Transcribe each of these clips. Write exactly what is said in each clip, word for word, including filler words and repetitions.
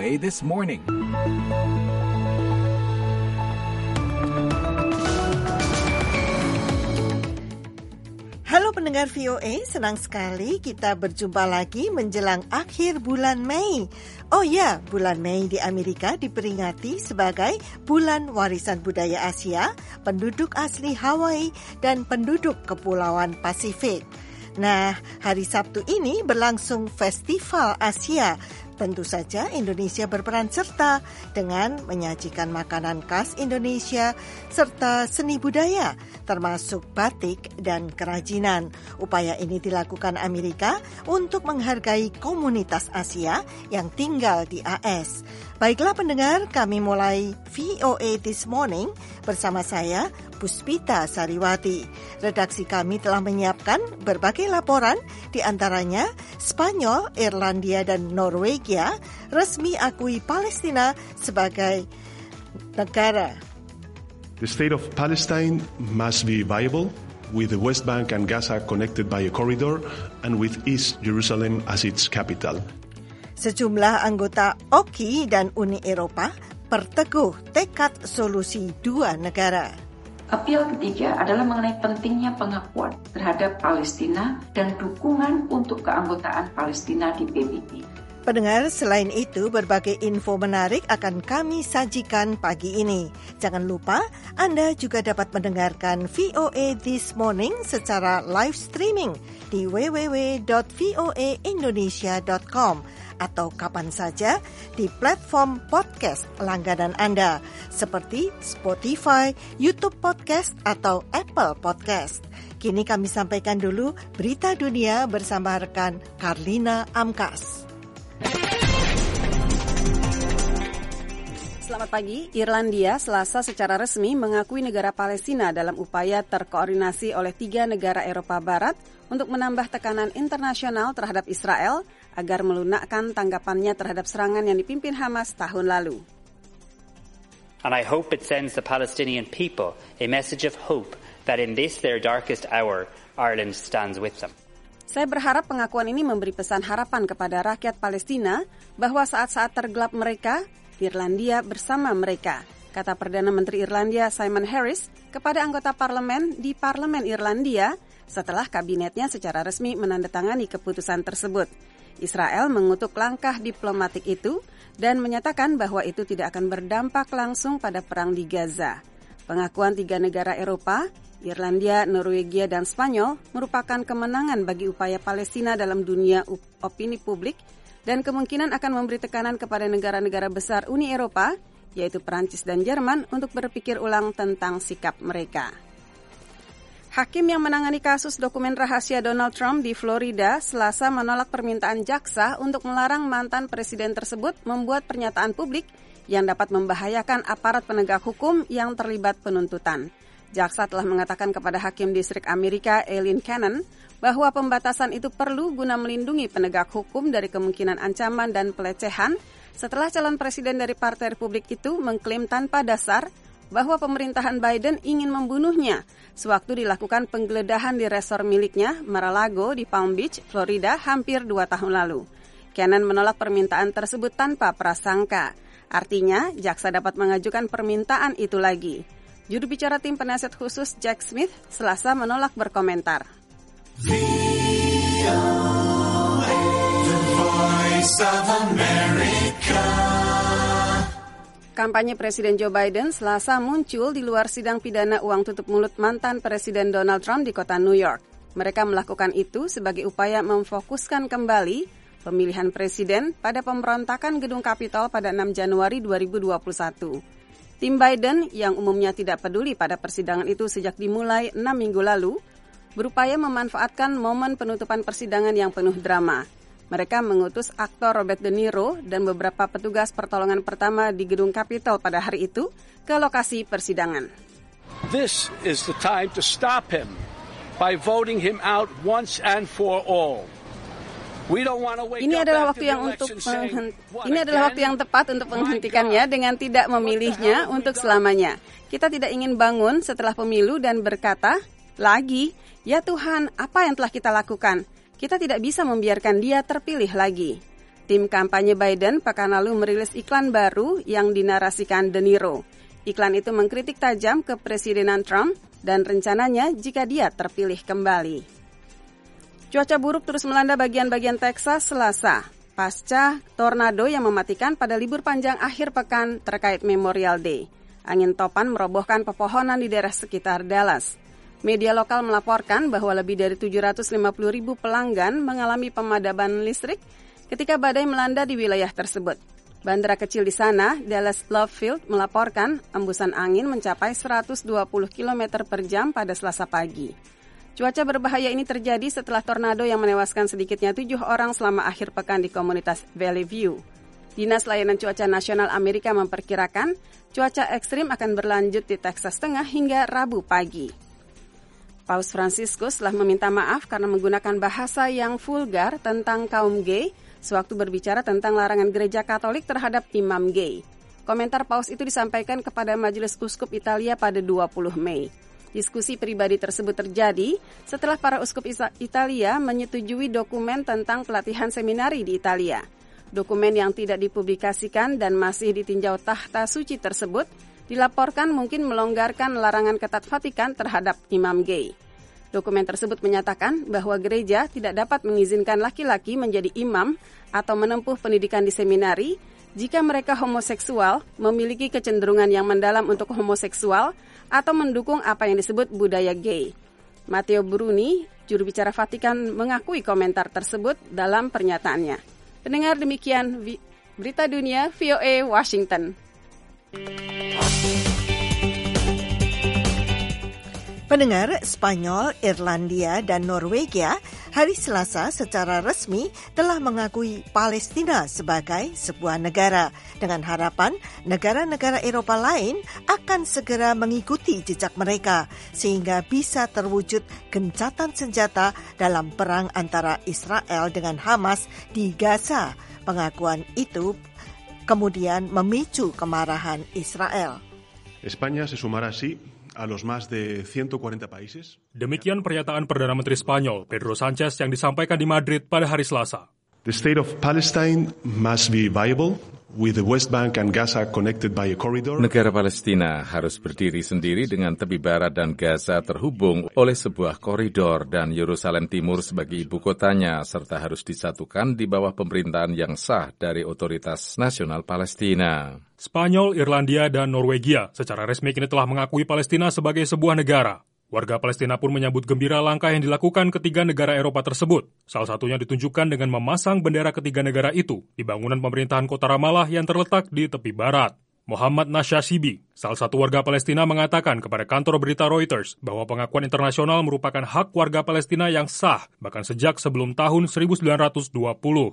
A This Morning. Halo pendengar V O A, senang sekali kita berjumpa lagi menjelang akhir bulan Mei. Oh ya, bulan Mei di Amerika diperingati sebagai Bulan Warisan Budaya Asia, penduduk asli Hawaii, dan penduduk Kepulauan Pasifik. Nah, hari Sabtu ini berlangsung Festival Asia. Tentu saja Indonesia berperan serta dengan menyajikan makanan khas Indonesia serta seni budaya, termasuk batik dan kerajinan. Upaya ini dilakukan Amerika untuk menghargai komunitas Asia yang tinggal di A S. Baiklah pendengar, kami mulai V O A This Morning bersama saya, Puspita Sariwati. Redaksi kami telah menyiapkan berbagai laporan, di antaranya Spanyol, Irlandia, dan Norwegia resmi akui Palestina sebagai negara. The state of Palestine must be viable, with the West Bank and Gaza connected by a corridor, and with East Jerusalem as its capital. Sejumlah anggota O K I dan Uni Eropa perteguh tekad solusi dua negara. Apel ketiga adalah mengenai pentingnya pengakuan terhadap Palestina dan dukungan untuk keanggotaan Palestina di P B B. Pendengar, selain itu berbagai info menarik akan kami sajikan pagi ini. Jangan lupa Anda juga dapat mendengarkan V O A This Morning secara live streaming di w w w dot v o a indonesia dot com atau kapan saja di platform podcast langganan Anda seperti Spotify, YouTube Podcast, atau Apple Podcast. Kini kami sampaikan dulu berita dunia bersama rekan Karlina Amkas. Selamat pagi. Irlandia Selasa secara resmi mengakui negara Palestina dalam upaya terkoordinasi oleh tiga negara Eropa Barat untuk menambah tekanan internasional terhadap Israel agar melunakkan tanggapannya terhadap serangan yang dipimpin Hamas tahun lalu. And I hope it sends the Palestinian people a message of hope that in this their darkest hour, Ireland stands with them. Saya berharap pengakuan ini memberi pesan harapan kepada rakyat Palestina bahwa saat-saat tergelap mereka, Irlandia bersama mereka, kata Perdana Menteri Irlandia Simon Harris kepada anggota parlemen di Parlemen Irlandia setelah kabinetnya secara resmi menandatangani keputusan tersebut. Israel mengutuk langkah diplomatik itu dan menyatakan bahwa itu tidak akan berdampak langsung pada perang di Gaza. Pengakuan tiga negara Eropa, Irlandia, Norwegia, dan Spanyol merupakan kemenangan bagi upaya Palestina dalam dunia opini publik dan kemungkinan akan memberi tekanan kepada negara-negara besar Uni Eropa, yaitu Perancis dan Jerman, untuk berpikir ulang tentang sikap mereka. Hakim yang menangani kasus dokumen rahasia Donald Trump di Florida Selasa menolak permintaan jaksa untuk melarang mantan presiden tersebut membuat pernyataan publik yang dapat membahayakan aparat penegak hukum yang terlibat penuntutan. Jaksa telah mengatakan kepada Hakim Distrik Amerika Eileen Cannon bahwa pembatasan itu perlu guna melindungi penegak hukum dari kemungkinan ancaman dan pelecehan setelah calon presiden dari Partai Republik itu mengklaim tanpa dasar bahwa pemerintahan Biden ingin membunuhnya sewaktu dilakukan penggeledahan di resor miliknya Mar-a-Lago di Palm Beach, Florida hampir dua tahun lalu. Cannon menolak permintaan tersebut tanpa prasangka. Artinya, jaksa dapat mengajukan permintaan itu lagi. Juru bicara tim penasihat khusus Jack Smith Selasa menolak berkomentar. V O A, the voice of America. Kampanye Presiden Joe Biden Selasa muncul di luar sidang pidana uang tutup mulut mantan Presiden Donald Trump di kota New York. Mereka melakukan itu sebagai upaya memfokuskan kembali pemilihan presiden pada pemberontakan gedung Capitol pada enam Januari dua ribu dua puluh satu. Tim Biden yang umumnya tidak peduli pada persidangan itu sejak dimulai enam minggu lalu, berupaya memanfaatkan momen penutupan persidangan yang penuh drama. Mereka mengutus aktor Robert De Niro dan beberapa petugas pertolongan pertama di gedung Capitol pada hari itu ke lokasi persidangan. This is the time to stop him by voting him out once and for all. Ini adalah waktu yang untuk menghent- ini adalah waktu yang tepat untuk menghentikannya dengan tidak memilihnya untuk selamanya. Kita tidak ingin bangun setelah pemilu dan berkata lagi, ya Tuhan, apa yang telah kita lakukan? Kita tidak bisa membiarkan dia terpilih lagi. Tim kampanye Biden pekan lalu merilis iklan baru yang dinarasikan De Niro. Iklan itu mengkritik tajam kepresidenan Trump dan rencananya jika dia terpilih kembali. Cuaca buruk terus melanda bagian-bagian Texas Selasa, pasca tornado yang mematikan pada libur panjang akhir pekan terkait Memorial Day. Angin topan merobohkan pepohonan di daerah sekitar Dallas. Media lokal melaporkan bahwa lebih dari tujuh ratus lima puluh ribu pelanggan mengalami pemadaman listrik ketika badai melanda di wilayah tersebut. Bandara kecil di sana, Dallas Love Field, melaporkan embusan angin mencapai seratus dua puluh kilometer per jam pada Selasa pagi. Cuaca berbahaya ini terjadi setelah tornado yang menewaskan sedikitnya tujuh orang selama akhir pekan di komunitas Valley View. Dinas Layanan Cuaca Nasional Amerika memperkirakan cuaca ekstrim akan berlanjut di Texas Tengah hingga Rabu pagi. Paus Fransiskus telah meminta maaf karena menggunakan bahasa yang vulgar tentang kaum gay sewaktu berbicara tentang larangan gereja Katolik terhadap imam gay. Komentar Paus itu disampaikan kepada Majelis Uskup Italia pada dua puluh Mei. Diskusi pribadi tersebut terjadi setelah para uskup Italia menyetujui dokumen tentang pelatihan seminari di Italia. Dokumen yang tidak dipublikasikan dan masih ditinjau tahta suci tersebut dilaporkan mungkin melonggarkan larangan ketat Vatikan terhadap imam gay. Dokumen tersebut menyatakan bahwa gereja tidak dapat mengizinkan laki-laki menjadi imam atau menempuh pendidikan di seminari jika mereka homoseksual, memiliki kecenderungan yang mendalam untuk homoseksual, atau mendukung apa yang disebut budaya gay. Matteo Bruni, juru bicara Vatikan, mengakui komentar tersebut dalam pernyataannya. Pendengar, demikian Berita Dunia V O A Washington. Pendengar, Spanyol, Irlandia, dan Norwegia hari Selasa secara resmi telah mengakui Palestina sebagai sebuah negara, dengan harapan negara-negara Eropa lain akan segera mengikuti jejak mereka sehingga bisa terwujud gencatan senjata dalam perang antara Israel dengan Hamas di Gaza. Pengakuan itu kemudian memicu kemarahan Israel. España se sumará así a los más de ciento cuarenta países. Demikian pernyataan Perdana Menteri Spanyol, Pedro Sánchez, yang disampaikan di Madrid pada hari Selasa. The state of Palestine must be viable, with the West Bank and Gaza connected by a corridor. Negara Palestina harus berdiri sendiri dengan tepi barat dan Gaza terhubung oleh sebuah koridor dan Yerusalem Timur sebagai ibu kotanya, serta harus disatukan di bawah pemerintahan yang sah dari Otoritas Nasional Palestina. Spanyol, Irlandia, dan Norwegia secara resmi kini telah mengakui Palestina sebagai sebuah negara. Warga Palestina pun menyambut gembira langkah yang dilakukan ketiga negara Eropa tersebut. Salah satunya ditunjukkan dengan memasang bendera ketiga negara itu di bangunan pemerintahan kota Ramallah yang terletak di tepi barat. Muhammad Nashashibi, salah satu warga Palestina, mengatakan kepada kantor berita Reuters bahwa pengakuan internasional merupakan hak warga Palestina yang sah, bahkan sejak sebelum tahun seribu sembilan ratus dua puluh.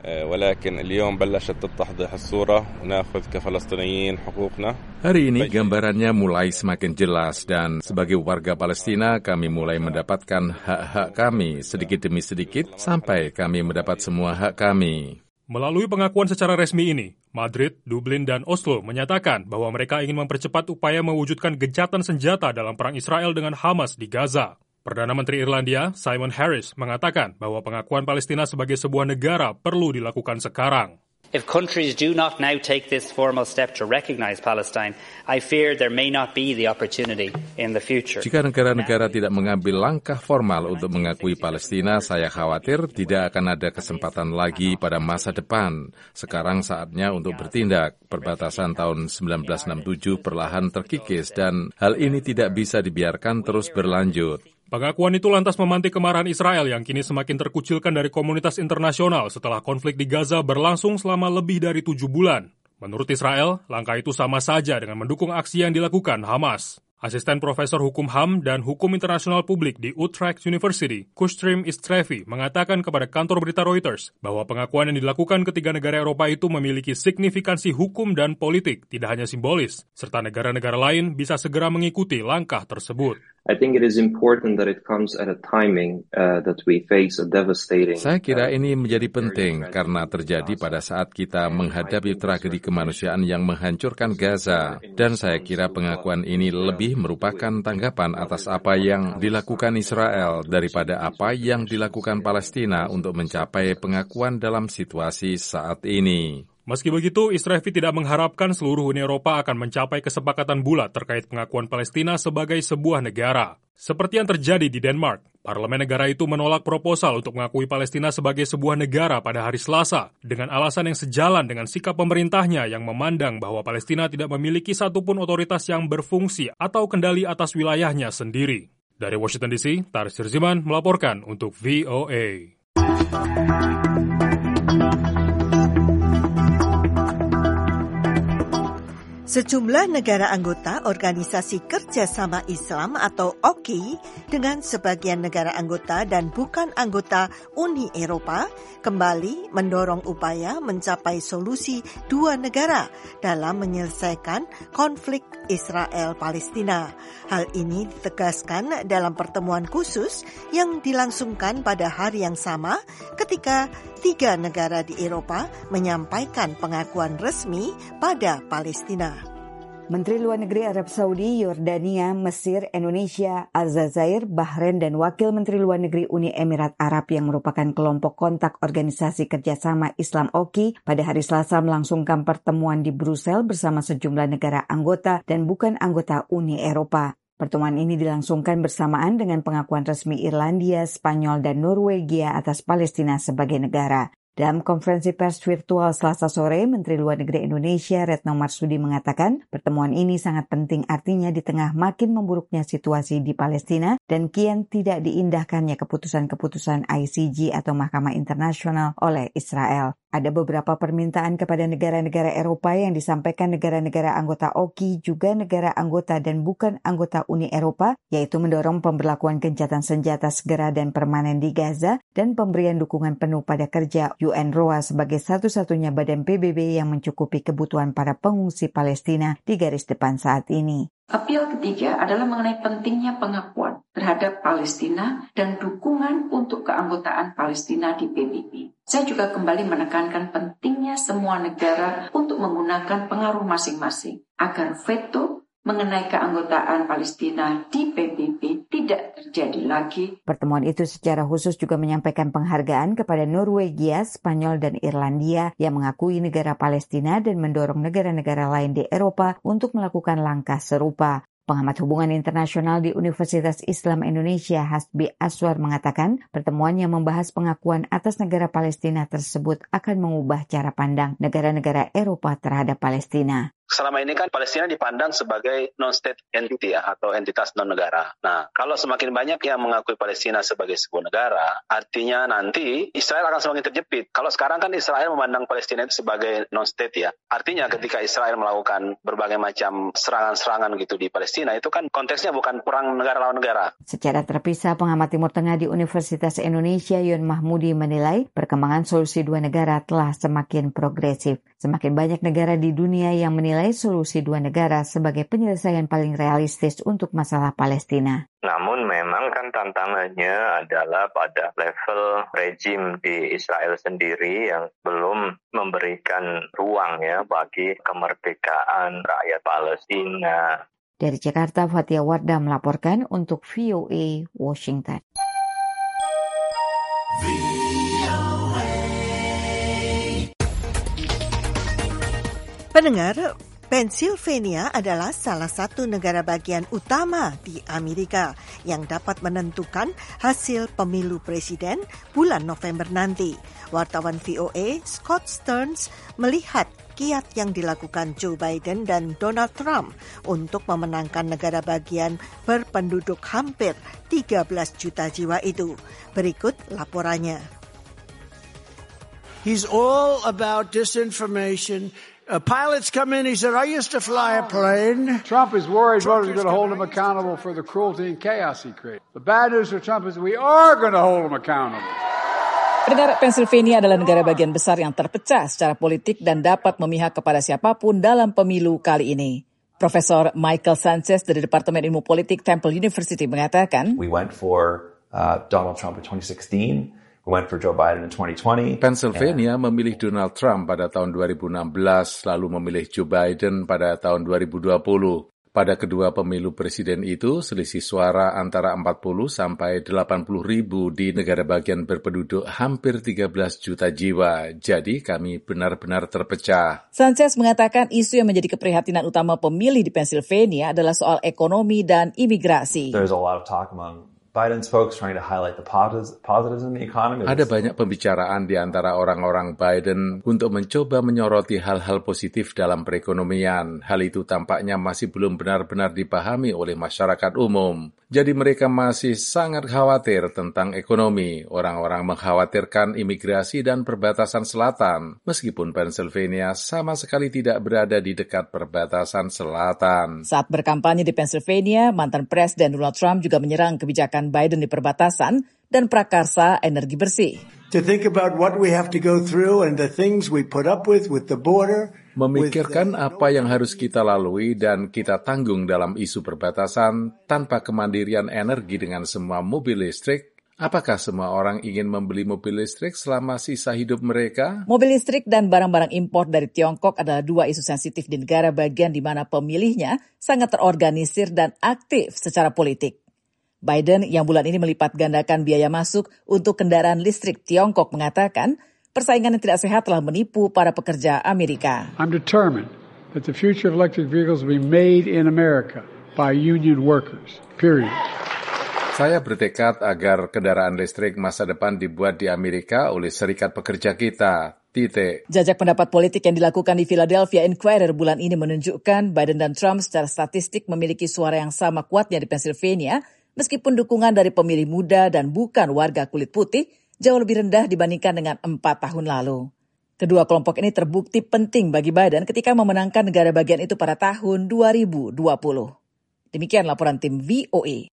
ولكن اليوم بلشت تتضح الصورة ونأخذ كفلسطينيين حقوقنا. Hari ini gambarannya mulai semakin jelas dan sebagai warga Palestina kami mulai mendapatkan hak-hak kami sedikit demi sedikit sampai kami mendapat semua hak kami. Melalui pengakuan secara resmi ini, Madrid, Dublin, dan Oslo menyatakan bahwa mereka ingin mempercepat upaya mewujudkan gencatan senjata dalam perang Israel dengan Hamas di Gaza. Perdana Menteri Irlandia, Simon Harris, mengatakan bahwa pengakuan Palestina sebagai sebuah negara perlu dilakukan sekarang. If countries do not now take this formal step to recognize Palestine, I fear there may not be the opportunity in the future. Jika negara-negara tidak mengambil langkah formal untuk mengakui Palestina, saya khawatir tidak akan ada kesempatan lagi pada masa depan. Sekarang saatnya untuk bertindak. Perbatasan tahun seribu sembilan ratus enam puluh tujuh perlahan terkikis dan hal ini tidak bisa dibiarkan terus berlanjut. Pengakuan itu lantas memantik kemarahan Israel yang kini semakin terkucilkan dari komunitas internasional setelah konflik di Gaza berlangsung selama lebih dari tujuh bulan. Menurut Israel, langkah itu sama saja dengan mendukung aksi yang dilakukan Hamas. Asisten Profesor Hukum H A M dan Hukum Internasional Publik di Utrecht University, Kustrim Istrefi, mengatakan kepada kantor berita Reuters bahwa pengakuan yang dilakukan ketiga negara Eropa itu memiliki signifikansi hukum dan politik, tidak hanya simbolis, serta negara-negara lain bisa segera mengikuti langkah tersebut. I think it is important that it comes at a timing uh, that we face a devastating. Saya kira ini menjadi penting karena terjadi pada saat kita menghadapi tragedi kemanusiaan yang menghancurkan Gaza. Dan saya kira pengakuan ini lebih merupakan tanggapan atas apa yang dilakukan Israel daripada apa yang dilakukan Palestina untuk mencapai pengakuan dalam situasi saat ini. Meski begitu, Israfi tidak mengharapkan seluruh Uni Eropa akan mencapai kesepakatan bulat terkait pengakuan Palestina sebagai sebuah negara. Seperti yang terjadi di Denmark, parlemen negara itu menolak proposal untuk mengakui Palestina sebagai sebuah negara pada hari Selasa, dengan alasan yang sejalan dengan sikap pemerintahnya yang memandang bahwa Palestina tidak memiliki satupun otoritas yang berfungsi atau kendali atas wilayahnya sendiri. Dari Washington D C, Taris Sirziman melaporkan untuk V O A. Sejumlah negara anggota Organisasi Kerjasama Islam atau O K I dengan sebagian negara anggota dan bukan anggota Uni Eropa kembali mendorong upaya mencapai solusi dua negara dalam menyelesaikan konflik Israel-Palestina. Hal ini ditegaskan dalam pertemuan khusus yang dilangsungkan pada hari yang sama ketika tiga negara di Eropa menyampaikan pengakuan resmi pada Palestina. Menteri Luar Negeri Arab Saudi, Yordania, Mesir, Indonesia, Aljazair, Bahrain, dan Wakil Menteri Luar Negeri Uni Emirat Arab yang merupakan kelompok kontak Organisasi Kerjasama Islam O K I pada hari Selasa melangsungkan pertemuan di Brussel bersama sejumlah negara anggota dan bukan anggota Uni Eropa. Pertemuan ini dilangsungkan bersamaan dengan pengakuan resmi Irlandia, Spanyol, dan Norwegia atas Palestina sebagai negara. Dalam konferensi pers virtual Selasa sore, Menteri Luar Negeri Indonesia Retno Marsudi mengatakan pertemuan ini sangat penting artinya di tengah makin memburuknya situasi di Palestina dan kian tidak diindahkannya keputusan-keputusan I C J atau Mahkamah Internasional oleh Israel. Ada beberapa permintaan kepada negara-negara Eropa yang disampaikan negara-negara anggota O K I juga negara anggota dan bukan anggota Uni Eropa, yaitu mendorong pemberlakuan gencatan senjata segera dan permanen di Gaza dan pemberian dukungan penuh pada kerja U N R W A sebagai satu-satunya badan P B B yang mencukupi kebutuhan para pengungsi Palestina di garis depan saat ini. Apel ketiga adalah mengenai pentingnya pengakuan terhadap Palestina dan dukungan untuk keanggotaan Palestina di P B B. Saya juga kembali menekankan pentingnya semua negara untuk menggunakan pengaruh masing-masing agar veto mengenai keanggotaan Palestina di P B B tidak terjadi lagi. Pertemuan itu secara khusus juga menyampaikan penghargaan kepada Norwegia, Spanyol, dan Irlandia yang mengakui negara Palestina dan mendorong negara-negara lain di Eropa untuk melakukan langkah serupa. Pengamat hubungan internasional di Universitas Islam Indonesia, Hasbi Aswar, mengatakan pertemuan yang membahas pengakuan atas negara Palestina tersebut akan mengubah cara pandang negara-negara Eropa terhadap Palestina. Selama ini kan Palestina dipandang sebagai non-state entity ya, atau entitas non-negara. Nah, kalau semakin banyak yang mengakui Palestina sebagai sebuah negara, artinya nanti Israel akan semakin terjepit. Kalau sekarang kan Israel memandang Palestina itu sebagai non-state ya. Artinya ketika Israel melakukan berbagai macam serangan-serangan gitu di Palestina, itu kan konteksnya bukan perang negara lawan negara. Secara terpisah, pengamat Timur Tengah di Universitas Indonesia, Yon Mahmudi, menilai perkembangan solusi dua negara telah semakin progresif. Semakin banyak negara di dunia yang menilai solusi dua negara sebagai penyelesaian paling realistis untuk masalah Palestina. Namun memang kan tantangannya adalah pada level rejim di Israel sendiri yang belum memberikan ruang ya bagi kemerdekaan rakyat Palestina. Dari Jakarta, Fatia Wardah melaporkan untuk V O A Washington. Pendengar, Pennsylvania adalah salah satu negara bagian utama di Amerika yang dapat menentukan hasil pemilu presiden bulan November nanti. Wartawan V O A Scott Stearns melihat kiat yang dilakukan Joe Biden dan Donald Trump untuk memenangkan negara bagian berpenduduk hampir tiga belas juta jiwa itu. Berikut laporannya. He's all about disinformation. Uh, pilots come in, he said, I used to fly a plane. Trump is worried voters are going to hold him accountable for the cruelty and chaos he created. The bad news for Trump is we are going to hold him accountable. Pendengar, Pennsylvania adalah negara bagian besar yang terpecah secara politik dan dapat memihak kepada siapapun dalam pemilu kali ini. Profesor Michael Sanchez dari Departemen Ilmu Politik Temple University mengatakan, We went for uh, Donald Trump in twenty sixteen. We went for Joe Biden in twenty twenty. Pennsylvania and... memilih Donald Trump pada tahun dua ribu enam belas, lalu memilih Joe Biden pada tahun dua ribu dua puluh. Pada kedua pemilu presiden itu, selisih suara antara empat puluh sampai delapan puluh ribu di negara bagian berpenduduk hampir tiga belas juta jiwa. Jadi kami benar-benar terpecah. Sanchez mengatakan isu yang menjadi keprihatinan utama pemilih di Pennsylvania adalah soal ekonomi dan imigrasi. There's a lot of talk among Biden's folks trying to highlight the positives in the economy. Ada banyak pembicaraan di antara orang-orang Biden untuk mencoba menyoroti hal-hal positif dalam perekonomian. Hal itu tampaknya masih belum benar-benar dipahami oleh masyarakat umum. Jadi mereka masih sangat khawatir tentang ekonomi. Orang-orang mengkhawatirkan imigrasi dan perbatasan selatan, meskipun Pennsylvania sama sekali tidak berada di dekat perbatasan selatan. Saat berkampanye di Pennsylvania, mantan Presiden Donald Trump juga menyerang kebijakan Biden di perbatasan dan prakarsa energi bersih. To think about what we have to go through and the things we put up with with the border. Memikirkan apa yang harus kita lalui dan kita tanggung dalam isu perbatasan tanpa kemandirian energi dengan semua mobil listrik. Apakah semua orang ingin membeli mobil listrik selama sisa hidup mereka? Mobil listrik dan barang-barang impor dari Tiongkok adalah dua isu sensitif di negara bagian di mana pemilihnya sangat terorganisir dan aktif secara politik. Biden yang bulan ini melipat gandakan biaya masuk untuk kendaraan listrik Tiongkok mengatakan persaingan yang tidak sehat telah menipu para pekerja Amerika. I'm determined that the future of electric vehicles will be made in America by union workers. Period. Saya bertekad agar kendaraan listrik masa depan dibuat di Amerika oleh serikat pekerja kita. Titik. Jajak pendapat politik yang dilakukan di Philadelphia Inquirer bulan ini menunjukkan Biden dan Trump secara statistik memiliki suara yang sama kuatnya di Pennsylvania, meskipun dukungan dari pemilih muda dan bukan warga kulit putih jauh lebih rendah dibandingkan dengan empat tahun lalu. Kedua kelompok ini terbukti penting bagi Biden ketika memenangkan negara bagian itu pada tahun dua ribu dua puluh. Demikian laporan tim V O A.